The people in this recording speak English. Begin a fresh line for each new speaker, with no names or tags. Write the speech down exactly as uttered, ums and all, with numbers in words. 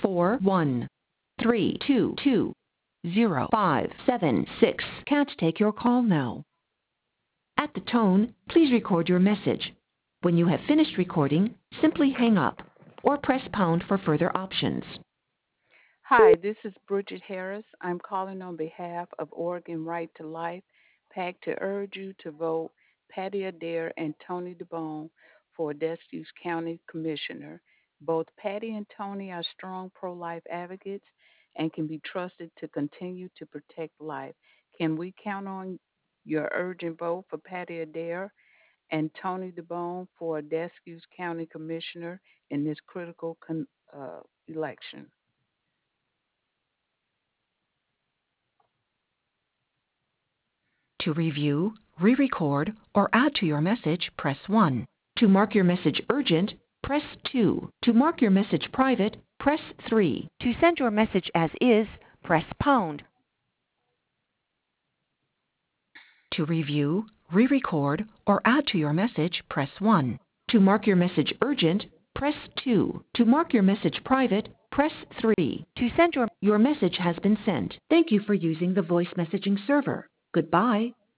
four one three two two zero five seven six can't take your call now. At the tone, please record your message. When you have finished recording, simply hang up or press pound for further options.
Hi, this is Bridget Harris. I'm calling on behalf of Oregon Right to Life PAC to urge you to vote Patty Adair and Tony DeBone for Deschutes County Commissioner. Both Patty and Tony are strong pro-life advocates and can be trusted to continue to protect life. Can we count on your urgent vote for Patty Adair and Tony DeBone for Deschutes County Commissioner in this critical con- uh, election?
To review, re-record, or add to your message, press one. To mark your message urgent, press two. To mark your message private, press three. To send your message as is, press pound. To review, re-record, or add to your message, press one. To mark your message urgent, press two. To mark your message private, press three. To send your your message has been sent. Thank you for using the voice messaging server. Goodbye.